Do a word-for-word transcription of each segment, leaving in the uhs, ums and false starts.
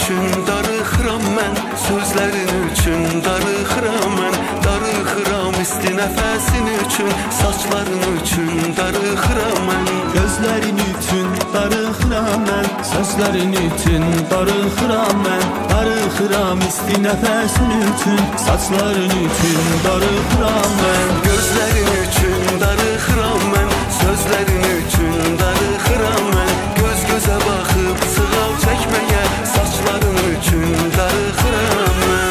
üçün darıxıram mən, sözlərin üçün darıxıram mən, darıxıram isti nəfəsin üçün, saçların üçün darıxıram mən. Gözlərin üçün darıxıram mən, sözlərin üçün darıxıram mən, darıxıram isti nəfəsin üçün, saçların üçün darıxıram mən. Gözlərin üçün darıxıram mən, sözlərin üçün darıxıram mən, göz gözə baxıb sığal çəkməyə, saçların üçün darıxıram mən.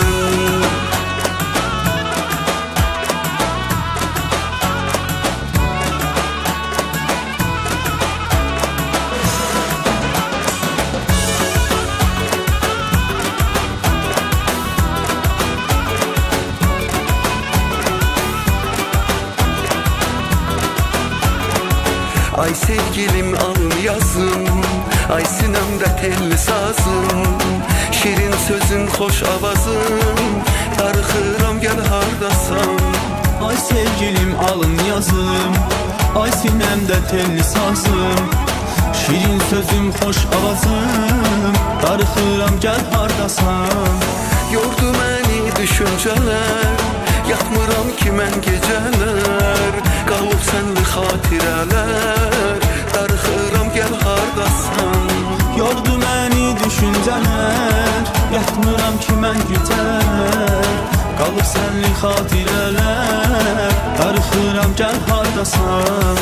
Ay sevgilim alın yazım, ay sinəmdə telli sazım, şirin sözün, xoş avazım, darıxıram gəl hardasan. Ay sevgilim alın yazım, ay sinəmdə telli sazım, şirin sözüm, xoş avazım, darıxıram gəl hardasan. Yordu məni düşüncələr, yatmıram ki mən gecələr, qalıb sənli xatirələr, darıxıram gəl hardasan. Yordu məni düşüncələr, yatmıram ki mən gecələr, qalıb sənli xatirələr, darıxıram gəl hardasan.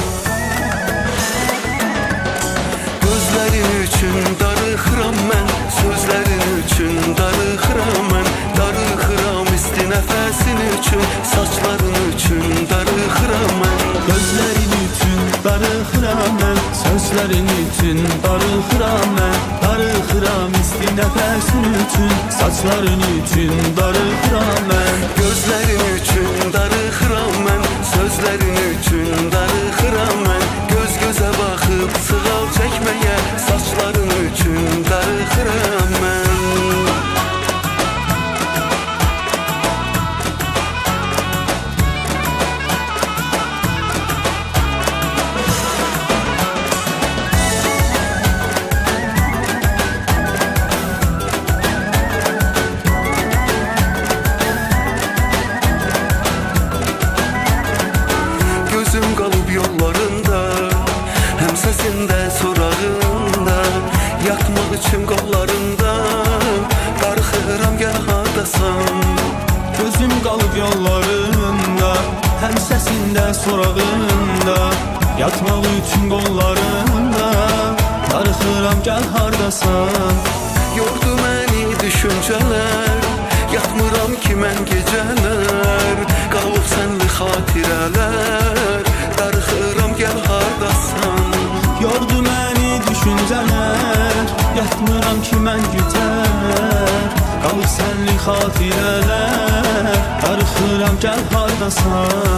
Gözlərin üçün darıxıram mən, sözlərin üçün darıxıram mən, darıxıram isti nəfəsin üçün, saçların üçün darıxıram mən. Gözlərin üçün darıxıram mən, sözlərin üçün darıxıram mən, darıxıram isti nəfəsin üçün, saçların üçün darıxıram mən. Gözlərin üçün darıxıram mən, sözlərin üçün darıxıram mən, göz gözə baxıb sığal çəkməyə, saçların üçün darıxıram mən. Gözüm qalıb yollarında, həm səsində, sorağında, yatmaq üçün qollarında, darıxıram gəl hardasan. Gözüm qalıb yollarında, həm səsində, sorağında, yatmaq üçün qollarında, darıxıram gəl hardasan. Yordu məni düşüncələr, yatmıram ki mən gecələr, qalıb sənli xatirələr, darıxıram gəl hardasan. Yordu məni düşüncələr, yatmıram ki mən gecələr, qalıb sənli xatirələr, darıxıram gəl hardasan.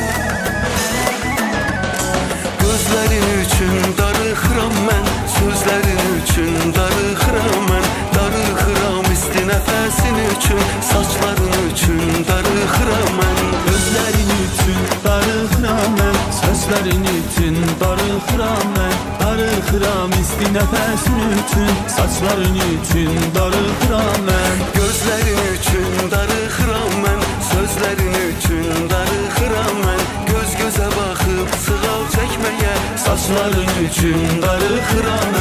Gözlərin üçün darıxıram mən, sözlərin üçün darıxıram mən, darıxıram isti nəfəsin üçün, saçların üçün darıxıram mən. Gözlərin üçün darıxıram mən, sözlərin üçün darıxıram mən, darıxıram isti nəfəsin üçün, saçların üçün darıxıram mən. Gözlərin üçün darıxıram mən, sözlərin üçün darıxıram mən, göz gözə baxıb sığal çəkməyə, saçların üçün darıxıram mən.